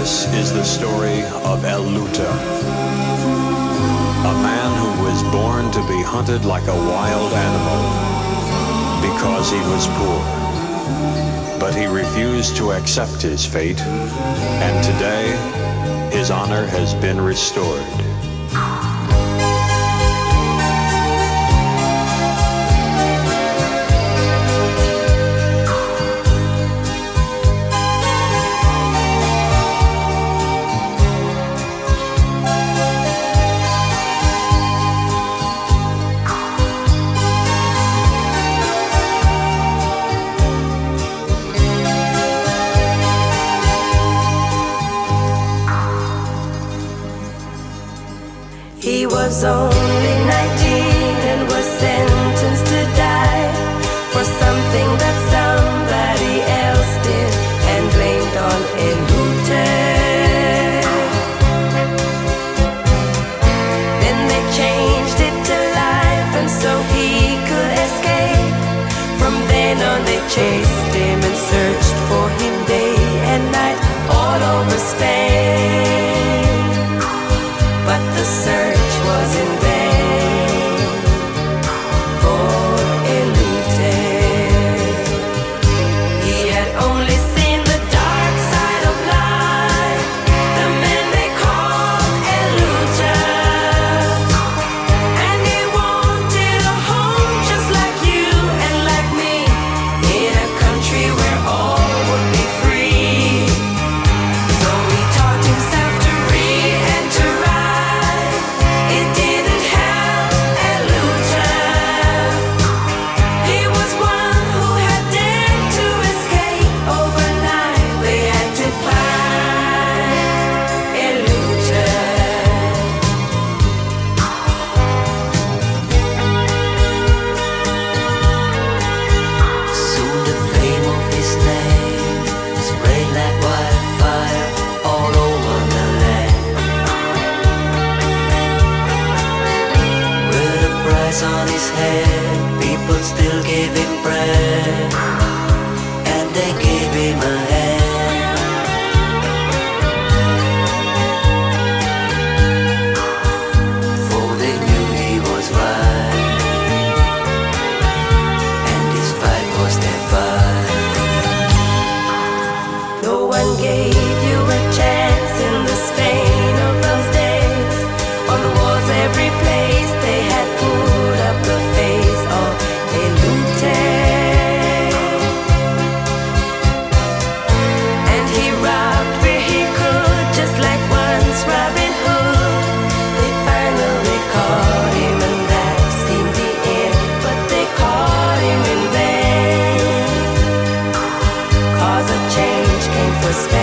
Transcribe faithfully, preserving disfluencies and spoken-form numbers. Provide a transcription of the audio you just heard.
This is the story of El Luta, a man who was born to be hunted like a wild animal because he was poor. But he refused to accept his fate, and today his honor has been restored. He was only nineteen and was sentenced to die for something that somebody else did and blamed on El Luta. Then they changed it to life and so he could escape. From then on they chased him and searched for him day and night all over Spain. But the search was in vain for El Luta. He had only seen the dark side of life, the man they called El Luta. And he wanted a home just like you and like me, in a country where all would be free. Though he taught himself to read and to write, it didn't help El Luta. He was one who had dared to escape overnight. They had to find El Luta. Soon the fame of his name spread like wildfire all over the land. With a price on his head, people still gave him bread, and they gave him a hand. For they knew he was right, and his fight was their fight. No one gave you a chance in the Spain of those days. On the walls every place they had put up the face of El Luta. And he robbed where he could, just like once Robin Hood. They finally caught him and that seemed the end. But they caught him in vain, 'cause a change came for Spain.